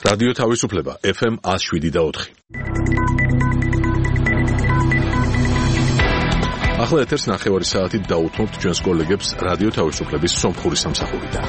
რადიო თავისუფლება FM 107.4. ახლა ეთერს 9 საათით დაუთმობთ ჩვენს კოლეგებს რადიო თავისუფლების სომხური სამსახურიდან.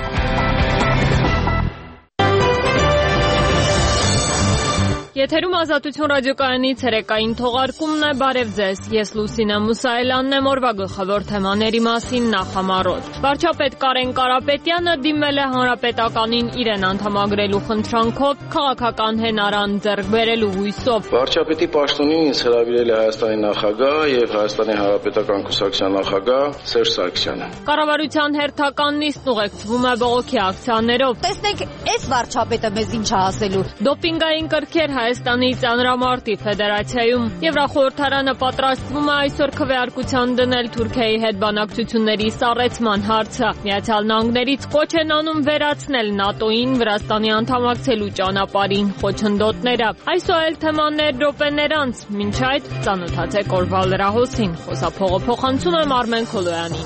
Եթերում ազատություն ռադիոկայանի ցերեկային թողարկումն է, բարև ձեզ, ես Լուսինե Մուսայելյանն եմ, օրվա գլխավոր թեմաների մասին նախամարոտ։ Վարչապետ Կարեն Կարապետյանը դիմել է հանրապետականին իրեն անդամագրելու խնդրանքով, քաղաքական հենարան ձեռք բերելու հույսով։ Վարչապետի պաշտոնին ինձ հրավիրել է Հայաստանի նախագահ եւ Հայաստանի հանրապետական կուսակցության նախագահ Սերժ Սարգսյանը։ Կառավարության հերթական նիստն ուղեկցվում է բողոքի ակցիաներով։ Տեսնենք, այս վարչապետը մեզ ինչ է ասելու։ Դոպինգային կրքեր Հայաստանի ծանրամարտի ֆեդերացիայում Եվրախորհրդարանը պատրաստվում է այսօր քվեարկության դնել Թուրքիայի հետ բանակցությունների սառեցման հարցը։ Միացյալ Նահանգներից կոչ են անում վերացնել ՆԱՏՕ-ին Վրաստանի անդամակցելու ճանապարհին խոչընդոտները։ Այսօր թեմաներ րոպեներ անց, մինչ այդ ծանոթացեք օրվա լրահոսին։ Խոսափողը փոխանցում եմ Արմեն Քոլոյանին։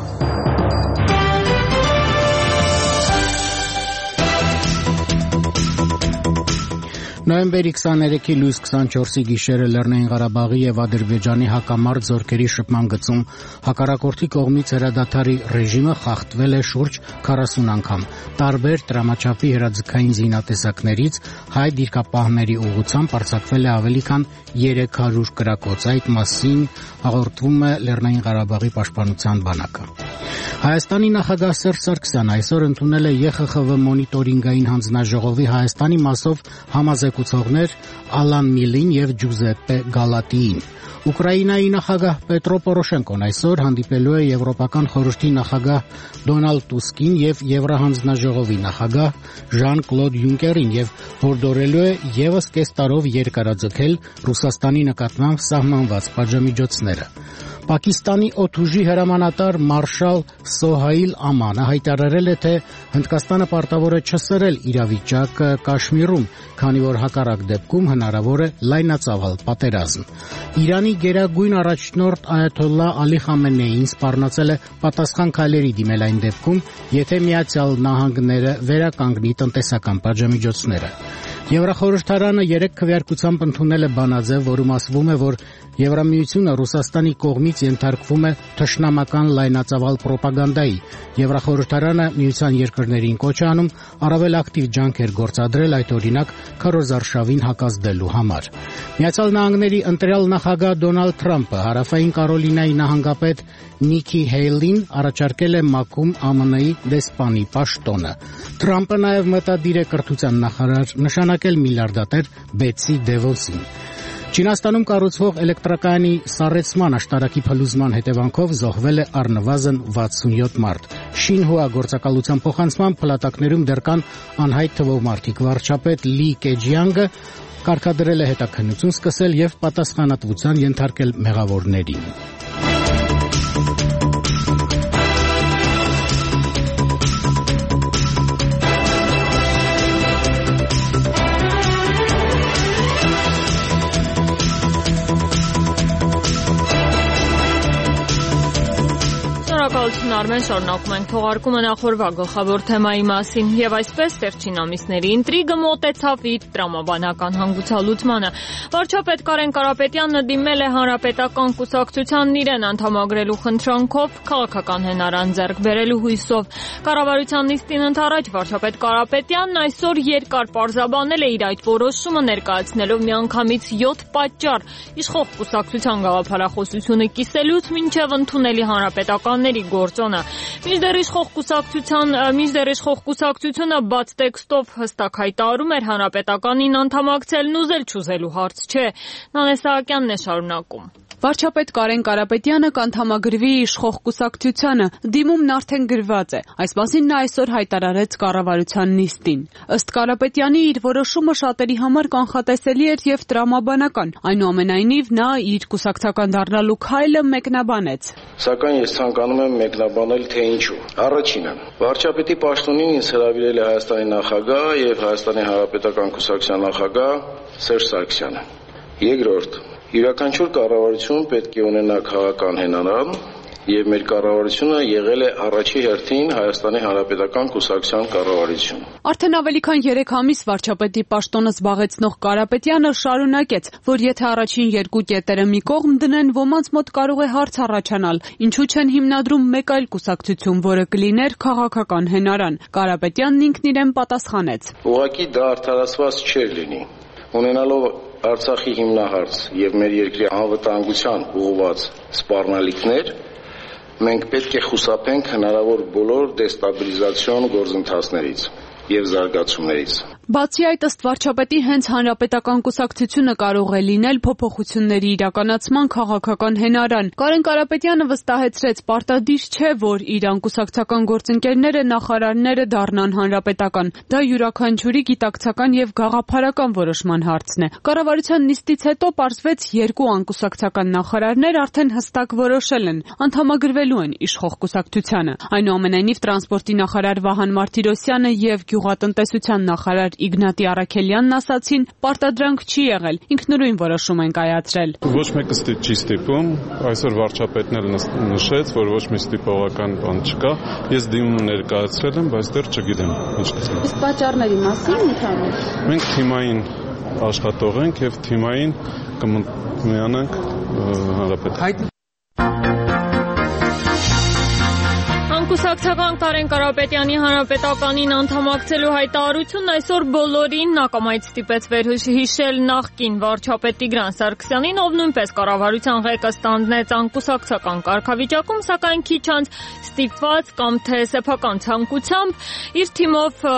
Նոյեմբերի 23-ի լույս 24-ի գիշերը Լեռնային Ղարաբաղի եւ Ադրբեջանի հակամարտ զորքերի շփման գծում հակառակորդի կողմից հրադադարի ռեժիմը խախտվել է շուրջ 40 անգամ։ Տարբեր տրամաչափի հրաձգային զինատեսակներից հայ դիրքապահների ուղղությամբ արձակվել է ավելի քան 300 կրակոց։ Այդ մասին հաղորդում է Լեռնային Ղարաբաղի պաշտպանության բանակը։ Հայաստանի նախագահ Սերժ Սարգսյանը այսօր ընդունել է ԵԽԽՎ մոնիտորինգային հանձնաժողովի Հայաստանի մասով համազեկուցողներ Ալան Միլին եւ Ջուզեպպե Գալատիին։ Ուկրաինայի նախագահ Պետրո Պորոշենկոն այսօր հանդիպելու է Եվրոպական խորհրդի նախագահ Դոնալդ Տուսկին եւ Եվրահանձնաժողովի նախագահ Ժան-Կլոդ Յունկերին եւ հորդորելու է եւս կես տարով երկարաձգել Ռուսաստանի նկատմամբ սահմանված պատժամիջոցները։ Պակիստանի օդուժի հրամանատար մարշալ Սոհայլ Ամանը հայտարարել է, թե Հնդկաստանը պարտավոր է չսրել իրավիճակը Կաշմիրում, քանի որ հակառակ դեպքում հնարավոր է լայնածավալ պատերազմ։ Իրանի գերագույն առաջնորդ Այաթոլլահ Ալի Խամենեին սպառնացել է պատասխան քայլերի դիմել այն դեպքում, եթե Միացյալ Նահանգները վերականգնի տնտեսական պատժամիջոցները։ Եվրախորհրդարանը 3 քվեարկությամբ ընդունել է բանաձև, որում ասվում է, որ Եվրամիությունը Ռուսաստանի կողմից ենթարկվում է թշնամական լայնածավալ պրոպագանդայի։ Եվրախորհրդարանը միության երկրներին կոչ է անում առավել ակտիվ ջանքեր գործադրել, այդ օրինակ քարոզարշավին հակազդելու համար։ Միացյալ Նահանգների ընտրյալ նախագահ Դոնալդ Թրամփը Հարավային Կարոլինայի նահանգապետ Նիկի Հեյլին առաջարկել է ՄԱԿ-ում ԱՄՆ-ի դեսպանի պաշտոնը։ Թրամփը նաև մտադիր է կրթության նախարար նշանակել միլիարդատեր Բեցի Դևոսին։ Չինաստանում կառուցվող էլեկտրակայանի սառեցման աշտարակի փլուզման հետևանքով զոհվել է առնվազն 67 մարդ։ Շինհուա գործակալության փոխանցման փլատակներում դեռ կան անհայտ թվով մարդիկ։ Վարչապետ Լի Կեջիանգը կարգադրել է հետաքննություն սկսել եւ պատասխանատվության ենթարկել մեղավորներին։ Շնորհակալություն Արմեն, շարունակում ենք թողարկումը նախորդ գլխավոր թեմայի մասին եւ այսպես վերջին ամիսների ինտրիգը մոտեցավ իր տրամաբանական հանգուցալուծմանը։ Վարչապետ Կարեն Կարապետյանը դիմել է հանրապետական կուսակցությանն իրեն անդամագրելու խնդրանքով, քաղաքական հենարան ձեռք բերելու հույսով։ Կառավարության նիստին ընդառաջ վարչապետ Կարապետյանն այսօր երկար պարզաբանել է իր այդ որոշումը, ներկայացնելով միանգամից 7 պատճառ իշխող կուսակցության գաղափարախոսությունը կիսելուց մինչև ընդունելի հանրապետականների գործոնը։ Մինչդեռ իշխող կուսակցությունը բաց տեքստով հստակ հայտարարում էր հանրապետականին անդամակցելն ուզել-չուզելու հարց չէ։ Նանե Սահակյանն է շարունակում։ Վարչապետ Կարեն Կարապետյանը կանդամագրվի իշխող կուսակցությանը, դիմումն արդեն գրված է։ Այս մասին նա այսօր հայտարարեց կառավարության նիստին։ Ըստ Կարապետյանի իր որոշումը շատերի համար կանխատեսելի էր եւ տրամաբանական։ Այնուամենայնիվ նա իր կուսակցական դառնալու քայլը մեկնաբանեց։ Սակայն ես ցանկանում եմ մեկնաբանել, թե ինչու։ Առաջինը, վարչապետի պաշտոնին ինձ հրավիրել է Հայաստանի նախագահ եւ Հայաստանի հանրապետական կուսակցության նախագահ Սերժ Սարգսյանը։ Երկրորդ, յուրաքանչյուր կառավարություն պետք է ունենա քաղաքական հենարան եւ մեր կառավարությունը եղել է առաջի հերթին Հայաստանի Հանրապետական կուսակցության կառավարություն։ Արդեն ավելի քան 3 ամիս վարչապետի պաշտոնը զբաղեցնող Կարապետյանը շարունակեց, որ եթե առաջին երկու կետերը մի կողմ դնեն, ոմանց մոտ կարող է հարց առաջանալ, ինչու չեն հիմնադրում մեկ այլ կուսակցություն, որը կլիներ քաղաքական հենարան։ Կարապետյանն ինքն իրեն պատասխանեց. Ուղղակի դա արդարացված չէր լինի։ Ունենալով Արցախի հիմնահարց եւ մեր երկրի անվտանգության ուղղված սպառնալիքներ, մենք պետք է խուսափենք հնարավոր բոլոր դեստաբիլիզացիոն գործընթացներից եւ զարգացումներից։ Բացի այդ, ըստ վարչապետի, հենց Հանրապետական կուսակցությունը կարող է լինել փոփոխությունների իրականացման քաղաքական հենարան։ Կարեն Կարապետյանը վստահեցրեց, պարտադիր չէ, որ իր անկուսակցական գործընկերները, նախարարները դառնան հանրապետական։ Դա յուրաքանչյուրի գիտակցական եւ գաղափարական որոշման հարցն է։ Կառավարության նիստից հետո պարզվեց, երկու անկուսակցական նախարարներ արդեն հստակ որոշել են, անդամագրվելու են իշխող կուսակցությանը։ Այնուամենայնիվ, տրանսպորտի նախարար Վահան Մարտիրոսյանը եւ գյուղատնտեսության նախարար Իգնատի Առաքելյանն ասացին, պարտադրանք չի եղել, ինքնուրույն որոշում են կայացրել։ Ոչ մեկը չի ստիպում, այսօր վարչապետն էլ նշեց, որ ոչ մի ստիպողական բան չկա։ Ես դիմում ներկայացրել եմ, բայց դեռ չգիտեմ ինչ կստանա։ Իսկ պատճառների մասին ընդհանուր։ Մենք թիմային աշխատող ենք եւ թիմային կմիանանք հանրապետական։ Կուսակցական Կարեն Կարապետյանի հանրապետականին անդամակցելու հայտարարությունն այսօր բոլորին նակամայից ստիպեց վերհիշել նախկին վարչապետ Տիգրան Սարգսյանին, ով նույնպես կառավարության ղեկը ստանձնեց անկուսակցական կարգավիճակում, սակայն քիչ անց ստիպված կամ թե սեփական ցանկությամբ իր թիմով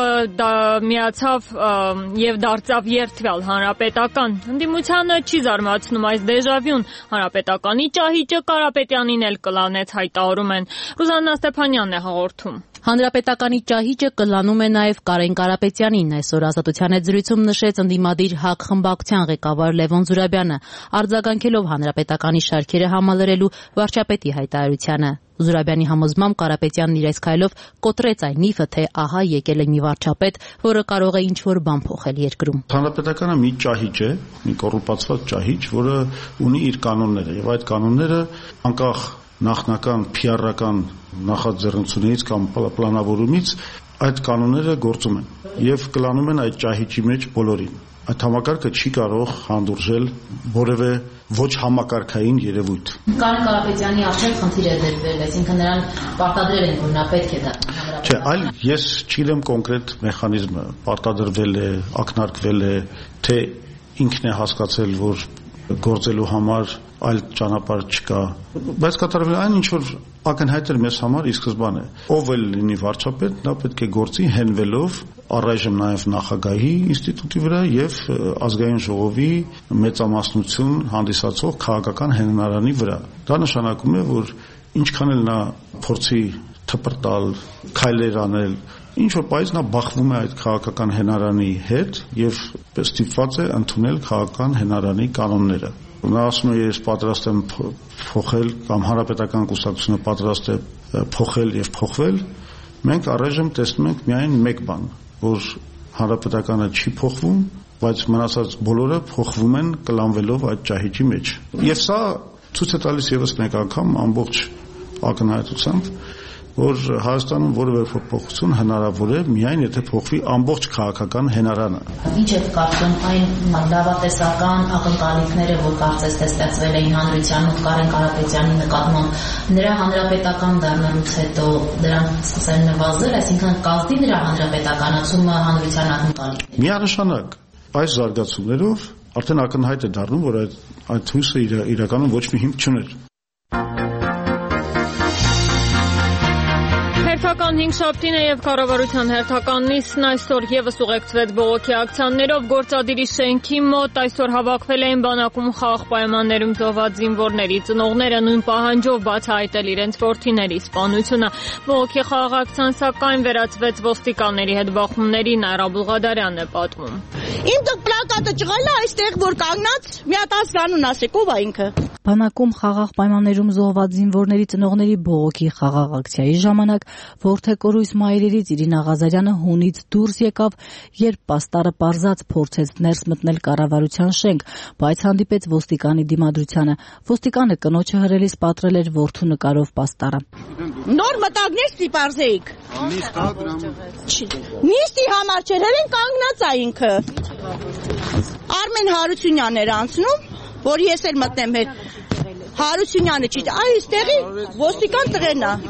միացավ եւ դարձավ երդվյալ հանրապետական։ Ընդդիմությանը չի զարմացնում այս դեժավյուն, հանրապետականի ճահիճը Կարապետյանին էլ կլանեց, հայտարարում են։ Ռուզաննա Ստեփանյանն է հաղորդում։ Հանրապետականի ճահիճը կլանում է նաև Կարեն Կարապետյանին, այսօր Ազատության հետ զրույցում նշեց ընդդիմադիր ՀԱԿ խմբակցության ղեկավար Լևոն Զուրաբյանը, արձագանքելով հանրապետականի շարքերը համալրելու վարչապետի հայտարարությանը։ Զուրաբյանի համոզմամբ Կարապետյանն իր այս քայլով կոտրեց այն միֆը, թե ահա եկել է մի վարչապետ, որը կարող է ինչ-որ բան փոխել երկրում։ Հանրապետականը մի ճահիճ է, մի կոռուպացված ճահիճ, որը ունի իր կանոնները, եւ այդ կանոնները անկախ նախնական PR-ական նախաձեռնությունից կամ պլանավորումից այդ կանոնները գործում են եւ կլանում են այդ ճահիճի մեջ բոլորին։ Այդ համակարգը չի կարող հանդուրժել որևէ ոչ համակարգային երևույթ։ Կարեն Կարապետյանի արդեն խնդիր է դրվել, այսինքն նրան պարտադրել են, որ նա պետք է դա հանրապետական։ Չէ, այլ ես չգիտեմ կոնկրետ մեխանիզմը, պարտադրվել է, ակնարկվել է, թե ինքն է հասկացել, որ գործելու համար այլ ճանապարհ չկա, բայց կատարվել այն ինչ որ ակնհայտ էր մեզ համար ի սկզբանե։ Ով էլ լինի վարչապետ, նա պետք է գործի հենվելով առայժմ նաև նախագահի ինստիտուտի վրա եւ ազգային ժողովի մեծամասնություն հանդիսացող քաղաքական հենարանի վրա։ Դա նշանակում է, որ ինչքան էլ նա փորձի թպրտալ, քայլեր անել, ինչ որ պայծ նա բախվում է այդ քաղաքական հենարանի հետ եւ ստիպված է ընդունել քաղաքական հենարանի կանոնները։ Նա ասում է, ես պատրաստ եմ փոխել կամ հանրապետական կուսակցությունը պատրաստ է փոխել եւ փոխվել։ Մենք առայժմ տեսնում ենք միայն մեկ բան, որ հանրապետականը չի փոխվում, բայց մնացած բոլորը փոխվում են կլանվելով այդ ճահիճի մեջ։ Եվ սա ցույց է տալիս եւս մեկ անգամ ամբողջ ակնհայտությամբ, որ Հայաստանում որևէ փոփոխություն հնարավոր է միայն եթե փոխվի ամբողջ քաղաքական հենարանը։ Ինչ է կարծում այն լավատեսական ակնկալիքները, որ կարծես թե ստեղծվել էին հանրությանով Կարեն Կարապետյանի նկատմամբ, նրա հանրապետական դառնալուց հետո դրանք սկսել նվազել, այսինքն կազմի նրա հանրապետականացումը հանրության ակնկալիքները։ Միանշանակ այս զարգացումներով արդեն ակնհայտ է դառնում, որ այդ հույսը իրականում ոչ մի հիմք չուներ։ Հերթական 5 շաբթին է եւ կառավարության հերթական նիստն այսօր եւս ուղեկցվեց բողոքի ակցիաներով գործադիրի շենքի մոտ այսօր հավաքվել էին բանակում խաղաղ պայմաններում զոհված զինվորների ծնողները նույն պահանջով բացահայտել իրենց որդիների սպանությունը։ Բողոքի խաղաղ ակցիան սակայն վերածվեց ոստիկանների հետ բախումների, Նաիրա Բուլղադարյանն է պատմում։ Իմ դուք պլակատը ճղալա այստեղ որ կանգնած մի հատ ասանուն ասեք ով է ինքը։ Բանակում խաղաղ պայմաններում զոհված զինվորների ծնողների բողոքի խաղաղ ակցիայի ժամանակ Որդեկորույս մայրերից Իրինա Ղազարյանը հունից դուրս եկավ, երբ պաստառը պարզած փորձեց ներս մտնել կառավարության շենք, բայց հանդիպեց ոստիկանի դիմադրությանը։ Ոստիկանը կնոջը հրելիս պատրել էր որդու նկարով պաստառը։ Նոր մտագներ ստիպարզեիք։ Նիստի համար չէր, հենց կանգնած է ինքը։ Արմեն Հարությունյանն էր անցնում, որ ես էլ մտնեմ հետ։ Հարությունյանը չի, այստեղի ոստիկան տղերն է։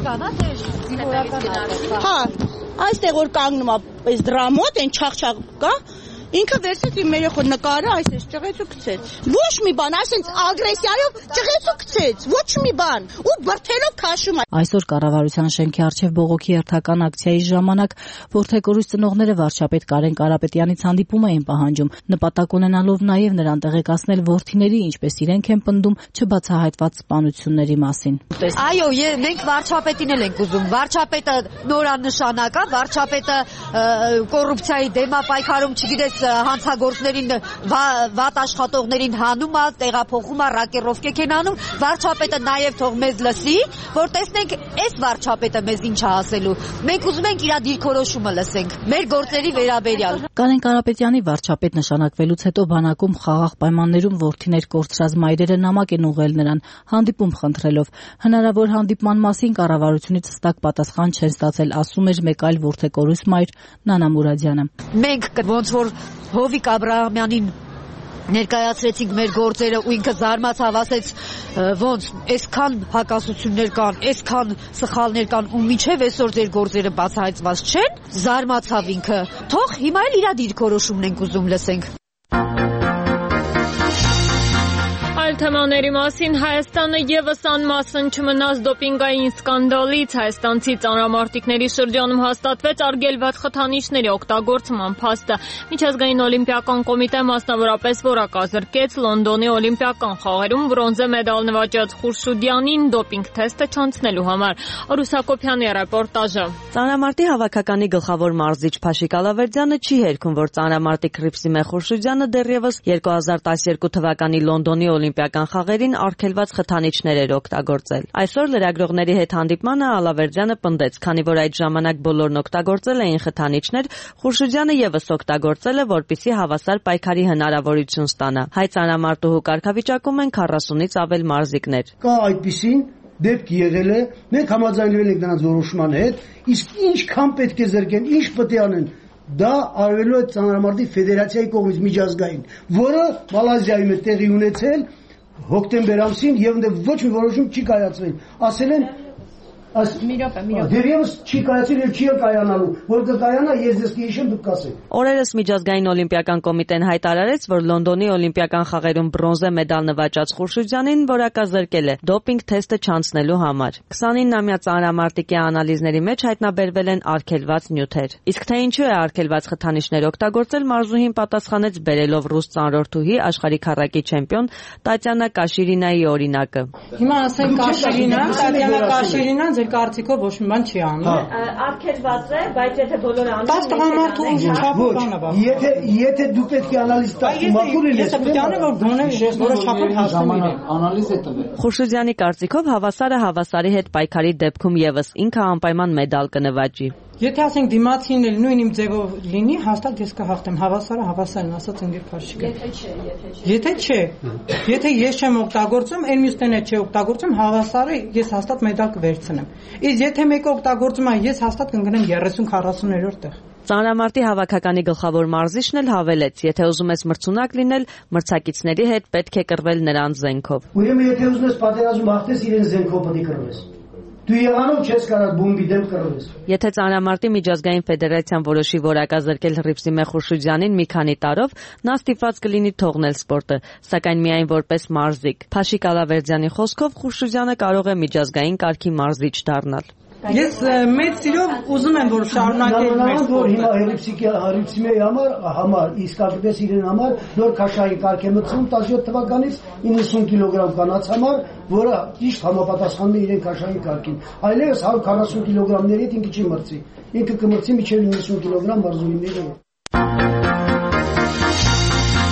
Հա, այստեղ որ կանգնում է, այս դրամոտ, այն չաղ-չաղ կա, ինքը վերցրեց իմ երեխու նկարը, այսպես ճղեց ու գցեց։ Ոչ մի բան, այսպես ագրեսիայով ճղեց ու գցեց, ոչ մի բան, ու բրթելով քաշում է։ Այսօր կառավարության շենքի առջև բողոքի հերթական ակցիայի ժամանակ որդեկորույս ծնողները վարչապետ Կարեն Կարապետյանից հանդիպում էին պահանջում, նպատակ ունենալով նաև նրան տեղեկացնել որդիների, ինչպես իրենք են պնդում, չբացահայտված սպանությունների մասին։ Այո, մենք վարչապետին էլ ենք ուզում։ Վարչապետը նորանշանակ է, վարչապետը կոռուպցիայի դեմ է պայքարում, չգիտես հանցագործներին, վատ աշխատողներին հանում է, տեղափոխում է, ռակերովկեք են անում, վարչապետը նաև թող մեզ լսի, որ տեսնենք այս վարչապետը մեզ ինչ է ասելու։ Մենք ուզում ենք իր դիրքորոշումը լսենք, մեր գործերի վերաբերյալ։ Կարեն Կարապետյանի վարչապետ նշանակվելուց հետո բանակում խաղաղ պայմաններում որդիներ կորցրած մայրերը նամակ են ուղղել նրան, հանդիպում խնդրելով։ Հնարավոր հանդիպման մասին կառավարությունից հստակ պատասխան չեն ստացել, ասում էր մեկ այլ որդեկորույս մայր Նանա Մուրադյանը։ Մենք ոնց որ Հովիկ Աբրահամյանին ներկայացրեցինք մեր գործերը ու ինքը զարմացավ, ասեց ոնց այսքան հակասություններ կան, այսքան սխալներ կան ու միջև այսօր ձեր գործերը բացահայտված չեն, զարմացավ ինքը։ Թող հիմա էլ իր դիրքորոշումն ենք ուզում լսենք։ Այլ թեմաների մասին Հայաստանը ևս անմասն չմնաց դոպինգային սկանդալից։ Հայաստանցի ծանրամարտիկների շրջանում հաստատվեց արգելված խթանիչների օգտագործման փաստը։ Միջազգային օլիմպիական կոմիտեն մասնավորապես որակազրկեց Լոնդոնի օլիմպիական խաղերում բրոնզե մեդալ նվաճած Խուրշուդյանին դոպինգ թեստը չանցնելու համար։ Արուսակոփյանի ռեպորտաժը։ Ծանրամարտի հավաքականի գլխավոր մարզիչ Փաշիկ Ալավերդյանը չի հերքում, որ ծանրամարտիկ Հռիփսիմե Խուրշուդյանը դեռևս 2012 թվականի Լոնդոնի օլիմպիական խաղերին արգելված խթանիչներ էր օգտագործել։ Այսօր լրագրողների հետ հանդիպմանը Ալավերդյանը պնդեց, քանի որ այդ ժամանակ բոլորն օգտագործել էին խթանիչներ, Խուրշուդյանը ևս օգտագործել է, որպեսզի հավասար պայքարի հնարավորություն ստանա։ Հայ ծանրամարտուհու կարգավիճակում են 40-ից ավել մարզիկներ։ Կա այդպիսին դեպք եղել է, մենք համաձայնվել ենք նրանց որոշման հետ, իսկ ինչքան պետք է զրկեն, ինչ պետք է անեն, դա արվելու է ծանրամարտի ֆեդերացիայի կողմից միջազգային, որը Մալազիայում է տեղի ունեցել հոկտեմբեր ամսին եւ ոչ մի որոշում չի կայացվել։ Ասել են դերևս չի կայացել եւ չի կայանալու, որ կկայանա ես դες կհիշեմ դուք կասեք։ Օրերս Միջազգային օլիմպիական կոմիտեն հայտարարեց, որ Լոնդոնի օլիմպիական խաղերում բրոնզե մեդալ նվաճած Խուրշուդյանին որակազրկել է դոպինգ թեստը չանցնելու համար։ 29-ամյա ծանրամարտիկի անալիզների մեջ հայտնաբերվել են արգելված նյութեր։ Իսկ թե ինչու է արգելված խթանիչներ օգտագործել, մարզուհին պատասխանեց բերելով ռուս ծանրորդուհի աշխարհի քառակի չեմպիոն Տատյանա Կաշիրինայի օրինակը։ Հիմա ասենք Տատյանա Կաշիրինան ձեր կարծիքով ոչ մի բան չի անում։ Արգելված է, բայց եթե բոլորը անում են, տղամարդու եթե դու պետք է անալիզ տաք, մաքուր ես պետք է անեմ, որ գոնե որոշապետ հասնի անալիզ է տվել։ Խուրշուդյանի կարծիքով հավասարը հավասարի հետ պայքարի դեպքում եւս ինքը անպայման մեդալ կնվաճի։ Եթե ասենք դիմացին էլ նույն իմ ձևով լինի, հաստատ ես կհաղթեմ, հավասարն ասած ընկեր Փաշիկը։ Եթե չէ։ Եթե ես չեմ օգտագործում, այն մյուսները չի օգտագործում, հավասարը ես հաստատ մեդալ կվերցնեմ։ Իսկ եթե մեկը օգտագործում է, ես հաստատ կընկնեմ 30-40-րդ տեղ։ Ծանրամարտի հավաքականի գլխավոր մարզիչն էլ հավելեց, եթե ուզում ես մրցունակ լինել, մրցակիցների հետ պետք է կռվել նրանց զենքով։ Ուրեմն եթե ուզում ես պատերազմ հաղթես, իրեն զենքով պետք է կռվես։ Դու եղանով չես կարող բոմբի դեմ կռվես։ Եթե ծանրամարտի միջազգային ֆեդերացիան որոշի որակազրկել Հռիփսիմե Խուրշուդյանին մի քանի տարով, նա ստիպված կլինի թողնել սպորտը, սակայն միայն որպես մարզիկ։ Փաշիկ Ալավերդյանի խոսքով Խուրշուդյանը կարող է միջազգային կարգի մարզիչ դառնալ։ Ես մեծ սիրով ուզում եմ, որ շարունակենք մեր որ հիմա Հռիփսիմեի համար իսկապես իրեն համար նոր քաշայի կարգ է մտցում 17 թվականից 90 կիլոգրամ կանանց համար, որը ճիշտ համապատասխանում է իրեն քաշայի կարգին։ Այլևս 140 կիլոգրամների հետ ինքը չի մրցի։ Ինքը կմրցի մինչև 90 կիլոգրամ մարզուհիների հետ։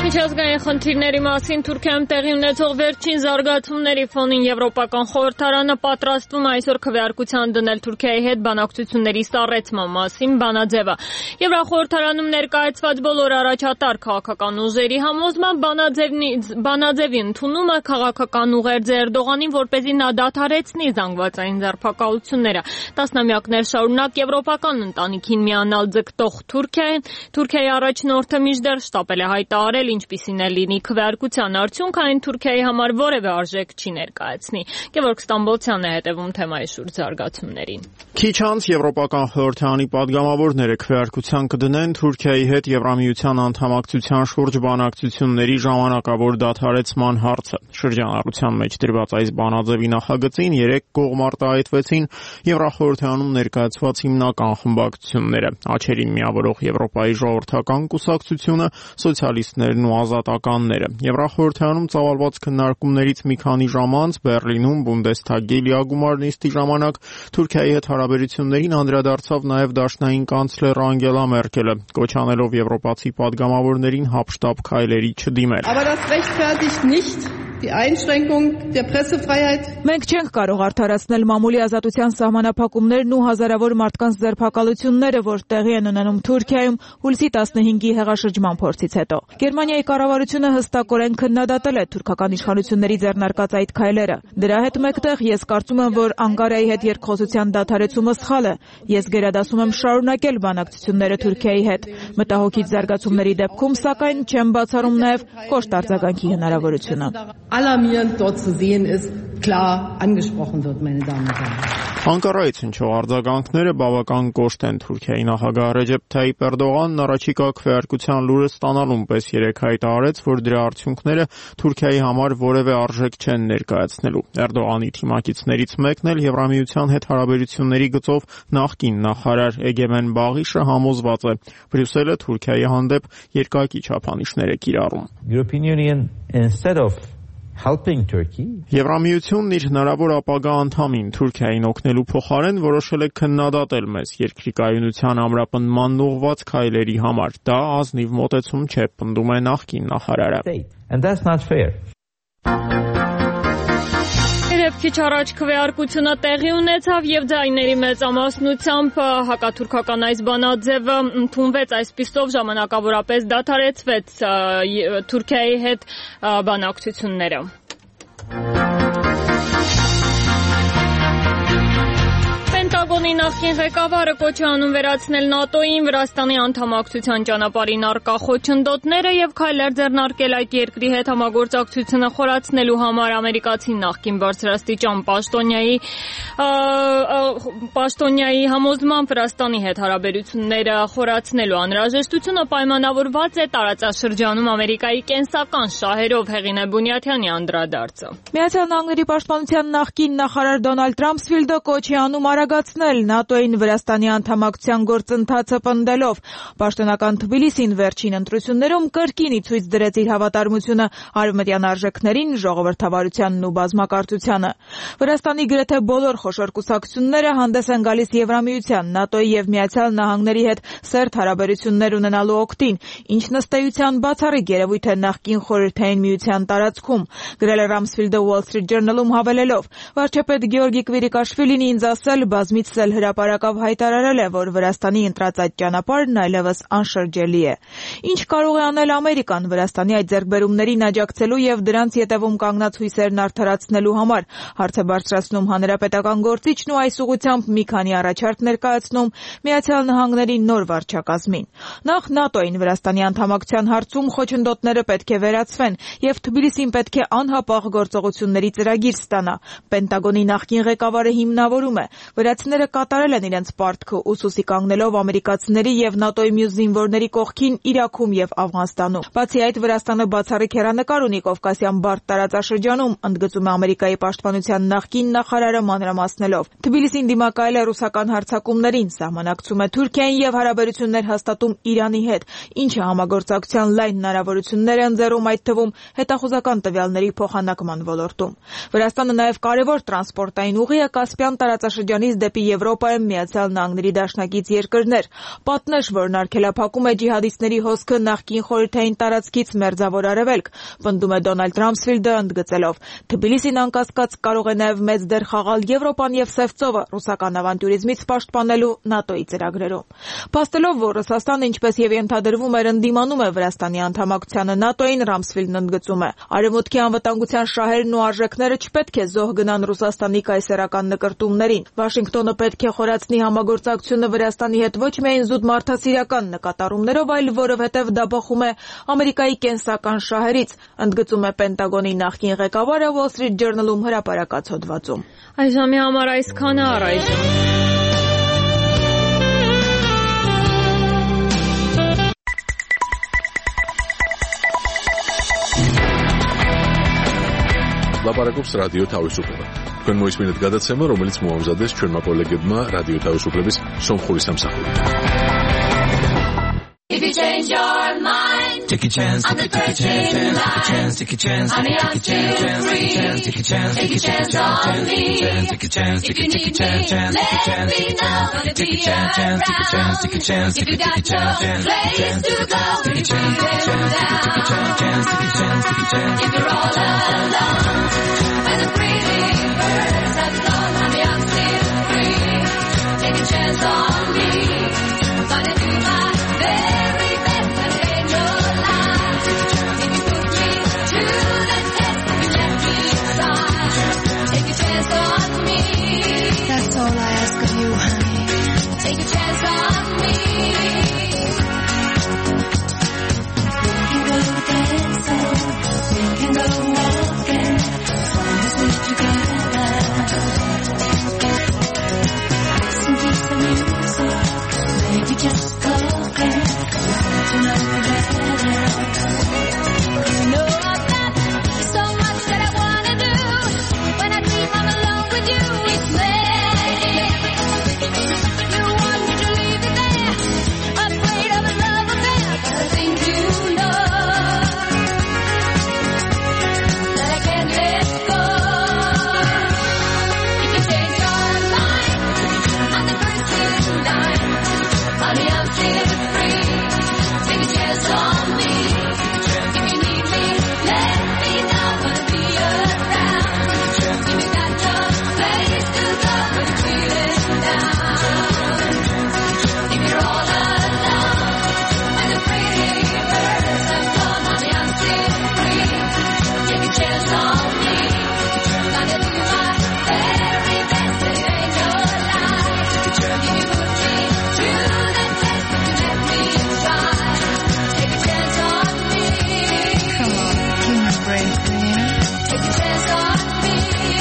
Միջազգային խնդիրների մասին Թուրքիայում տեղի ունեցող վերջին զարգացումների ֆոնին Եվրոպական խորհրդարանը պատրաստվում է այսօր քվեարկության դնել Թուրքիայի հետ բանակցությունների սառեցման մասին բանաձևը։ Եվրախորհրդարանում ներկայացված բոլոր առաջատար քաղաքական ուժերի համոզմամբ բանաձևի ընդունումը քաղաքական ուղերձ է Էրդողանին, որպեսզի նա դադարեցնի զանգվածային ձերբակալությունները։ Տասնամյակներ շարունակ եվրոպական ընտանիքին միանալ ձգտող Թուրքիայի առաջնորդը մինչդեռ շտապել է հայտարարել, ինչպիսին է լինի քվեարկության արդյունքը, այն Թուրքիայի համար որևէ արժեք չի ներկայացնի։ Գևորգ Ստամբոլցյանն է հետևում թեմայի շուրջ զարգացումներին։ Քիչ անց Եվրոպական խորհրդարանի падգամավորները քվեարկության կդնեն Թուրքիայի հետ Եվրամիության անդամակցության շուրջ բանակցությունների ժամանակավոր դադարեցման հարցը։ Շրջանառության մեջ դրված այս բանաձևի նախագծին 3 կողմ արտահայտվեցին Եվրախորհրդարանում ներկայացված հիմնական խմբակցությունները՝ Աչերին միավորող Եվրոպայի ժողովրդական կուսակցությունը, սոցիալիստներն ու ազատականները։ Եվրախորհրդարանում ծավալված քննարկումներից մի քանի ժամ անց Բեռլինում Բունդեսթագի լիագումար նիստի ժամանակ Թուրքիայի հետ հարաբերություններին անդրադարձավ նաև դաշնային կանցլեր Անգելա Մերկելը, կոչ անելով եվրոպացի падգամավորներին հապշտապ քայլերի չդիմել։ Մենք չենք կարող արդարացնել մամուլի ազատության սահմանափակումներն ու հազարավոր մարդկանց ձերբակալությունները, որ տեղի են ունենում Թուրքիայում հուլիսի 15-ի հեղաշրջման փորձից հետո։ Գերմանիայի կառավարությունը հստակորեն քննադատել է թուրքական իշխանությունների ձեռնարկած այդ քայլերը։ Դրա հետ մեկտեղ ես կարծում եմ, որ Անկարայի հետ երկխոսության դադարեցումը սխալ է։ Ես գերադասում եմ շարունակել բանակցությունները Թուրքիայի հետ։ Մտահոգիչ զարգացումների դեպքում, սակայն, չեմ բացառում նաև կոշտ արձագանքի հնարավորությունը։ Alarmierend dort zu sehen ist, klar angesprochen wird, meine Damen und Herren. Անկարայից հնչող արձագանքները բավական կոշտ են Թուրքիայի նախագահ Ռեջեփ Թայիպ Էրդողանն առաջիկա քվեարկության լուրը ստանալուն պես երեկ հայտարարեց, որ դրա արդյունքները Թուրքիայի համար որևէ արժեք չեն ներկայացնելու։ Էրդողանի թիմակիցներից մեկն էլ Եվրամիության հետ հարաբերությունների գծով նախկին նախարար Էգեմեն Բաղիշը համոզված է, Բրյուսելը Թուրքիայի հանդեպ երկակի չափանիշներ է կիրառում։ Եվրամիությունն իր հնարավոր ապագա անդամին Թուրքիային օգնելու փոխարեն որոշել է քննադատել մեզ երկրի կայունության ամրապնդմանն ուղղված քայլերի համար։ Դա ազնիվ մոտեցում չէ, պնդում է նախկին նախարարը։ Քիչ առաջ քվեարկությունը տեղի ունեցավ եւ ձայների մեծամասնությամբ հակաթուրքական այս բանաձևը ընդունվեց, այսպիսով ժամանակավորապես դադարեցվեց Թուրքիայի հետ բանակցությունները։ Պենտագոնի նախկին ղեկավարը կոչ է անում վերացնել ՆԱՏՕ-ին, Վրաստանի անդամակցության ճանապարհին առկա խոչընդոտները եւ քայլեր ձեռնարկել այդ երկրի հետ համագործակցությունը խորացնելու համար ամերիկացի նախկին բարձրաստիճան պաշտոնյայի համոզմամբ Վրաստանի հետ հարաբերությունները խորացնելու անհրաժեշտությունը պայմանավորված է տարածաշրջանում Ամերիկայի կենսական շահերով, Հեղինե Բունյաթյանի անդրադարձը։ Միացյալ Նահանգների պաշտպանության նախկին նախարար Դոնալդ Ռամսֆիլդը կոչ է անում արագացնել ՆԱՏՕ-ին Վրաստանի անդամակցության գործընթացը պնդելով։ Պաշտոնական Թբիլիսին վերջին ընտրություններում կրկին ի ցույց դրեց իր հավատարմությունը արևմտյան արժեքներին, ժողովրդավարությանն ու բազմակարծությանը։ Վրաստանի գրեթե բոլոր խոշոր կուսակցությունները հանդես են գալիս Եվրամիության, ՆԱՏՕ-ի եւ Միացյալ Նահանգների հետ սերտ հարաբերություններ ունենալու օգտին, ինչ ըստ էության բացառիկ երևույթ է նախկին խորհրդային միության տարածքում, գրել է Ռամսֆիլդը Wall Street Journal-ում հավելելով. վարչապետ Գեորգի Կվիրիկաշվիլին ինձ ասել, բազմիցս էլ հրապարակավ հայտարարել է, որ Վրաստանի ընտրած այդ ճանապարհն այլևս անշրջելի է։ Ինչ կարող է անել Ամերիկան Վրաստանի այդ ձեռքբերումներին աջակցելու եւ դրանց ետևում կանգնած հույսերն արդարացնելու համար, հարց է բարձրացնում հանրապետական գործիչն ու այս ուղղությամբ մի քանի առաջարկ ներկայացնում Միացյալ Նահանգների նոր վարչակազմին։ Նախ ՆԱՏՕ-ին Վրաստանի անդամակցության հարցում խոչընդոտները պետք է վերացվեն եւ Թբիլիսին պետք է անհապաղ գործողությունների ծրագիր ստանա։ Պենտագոնի նախկին ղեկավարը հիմնավորում է. վրացիները կատարել են իրենց պարտքը ուսուսի կանգնելով ամերիկացիների եւ ՆԱՏՕ-ի մյուս զինվորների կողքին Իրաքում եւ Աֆղանստանում։ Բացի այդ, Վրաստանը բացառիկ հեռանկար ունի Կովկասյան բարդ տարածաշրջանում, ընդգծում է Ամերիկայի պաշտպանության նախկին նախարարը մանրամասնելով։ Թբիլիսին դիմակայել է ռուսական հարձակումներին, սահմանակցում է Թուրքիային եւ հարաբերություններ հաստատում Իրանի հետ, ինչը համագործակցության լայն հնարավորություններ է ընձեռում, այդ թվում հետախուզական տվյալների փոխանակման ոլորտում։ Վրաստանը նաեւ կարևոր տրանսպորտային ուղի է Կասպյան տարածաշրջանից դեպի Եվրոպայում Միացյալ Նահանգների դաշնակից երկրներ։ Պատնեշ, որն արգելափակում է ջիհադիստների հոսքը նախկին խորհրդային տարածքից Մերձավոր Արևելք, պնդում է Դոնալդ Տրամփսֆիլդը ընդգծելով. Թբիլիսին անկասկած կարող է նաեւ մեծ դեր խաղալ Եվրոպան եւ Սևծովը ռուսական ավանտյուրիզմից պաշտպանելու ՆԱՏՕ-ի ծրագրերում։ Փաստելով, որ Ռուսաստանը, ինչպես եւ ենթադրվում էր, ընդդիմանում է Վրաստանի անդամակցությանը ՆԱՏՕ-ին, Ռամսֆիլդն ընդգծում է. Արևմուտքի անվտանգության շահերն ու արժեքները չպետք է զոհ գնան Ռուսաստանի կայսերական նկրտումներին։ Վաշինգտոնը պետք է խորացնի համագործակցությունը Վրաստանի հետ ոչ միայն զուտ մարդասիրական նկատառումներով, այլ որովհետեւ դա բխում է Ամերիկայի կենսական շահերից, ընդգծում է Պենտագոնի նախկին ղեկավարը Wall Street Journal-ում հրապարակած հոդվածում։ Այս ժամի համար այսքանը առայժմ։ Լապարակობს ռադիո Თავისუფლება։ Თქვენ მოისმინეთ გადაცემა, რომელიც მოამზადეს ჩვენმა კოლეგებმა რადიო თავისუფლების სომხური სამსახურიდან. If you change your mind, take a chance, take a chance, take a chance, honey, I'm still free. Take a chance, take a chance on me. Take a chance, take a chance, let me know. Gonna be around. Take a chance, if you got no place to go, take a chance, take a chance, take a chance, take a chance, take a chance. If you're all alone, when the pretty birds have flown, honey, I'm still free. Take a chance on me. Gonna do my very best and change your life. If you put me to the test, if you let me try, take a chance on me. That's all I ask of you, honey. Take a chance on me. We can go dancing, we can go walking, as long as we're together. Listen to some music, maybe just talking. You know that there's so much that I wanna do. When I dream I'm alone with you, it's magic. You want me to leave it there, afraid of a love affair. But I think you know that I can't let go. If you change your mind, I'm the first in line. Honey, I'm still free. Take a chance on me. If you need me, let me know. Gonna be around. If you got no place to go, when you're feeling down. If you're all alone, and the pretty birds have flown, honey, I'm still free. Take a chance on me. Gonna do my very best to change your life. If you put me to the test, if you let me try. Take a chance on me. Come on, give me a break, Rena. Take a chance on me.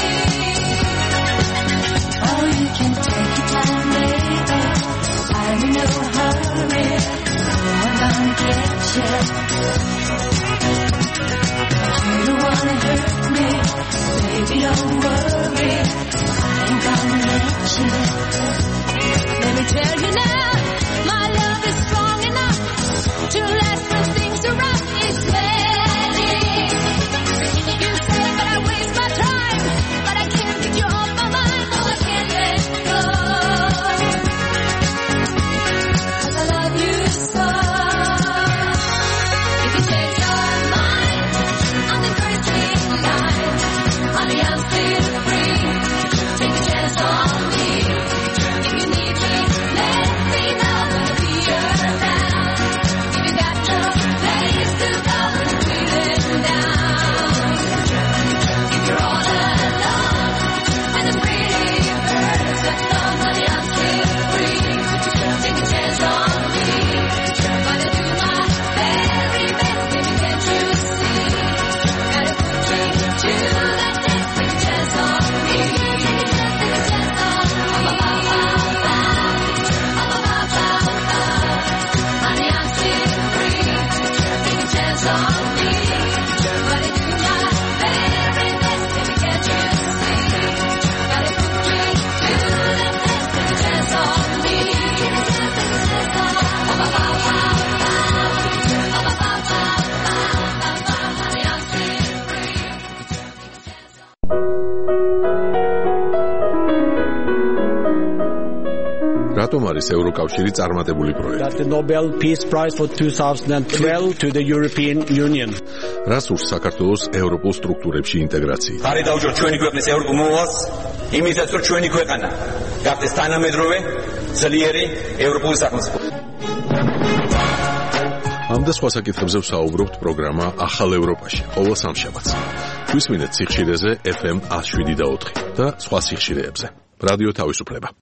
Oh, you can take your time, baby. I'm in no hurry. I'm gonna get you. You don't wanna hurt me, baby, don't worry. I ain't gonna let you. Let me tell you now, my love is strong enough to last when things are rough. It's magic. You say that I waste my time, but I can't get you off my mind. No, I can't let go. 'Cause I love you so. If you change your mind, I'm the first in line. Honey, I'm still free. Take a chance on me. If you need me, let me know. რატომ არის ევროკავშირი წარმატებული პროექტი? The Nobel Peace Prize for 2012 to the European Union. რას ურს საქართველოს ევროპულ სტრუქტურებში ინტეგრაცია? ხარი დაუჯეროთ ჩვენი ქვეყნის ევროპულ მოვალს, იმისაც რომ ჩვენი ქვეყანა გახდეს თანამედროვე, ძლიერი ევროპული სახელმწიფო. ამ და სხვა საკითხებზე ვსაუბრობთ პროგრამა ახალ ევროპაში, ყოველ სამშაბათს. გვისმინეთ სიხშირეზე FM 107.4 და სხვა სიხშირეებზე. რადიო თავისუფლება.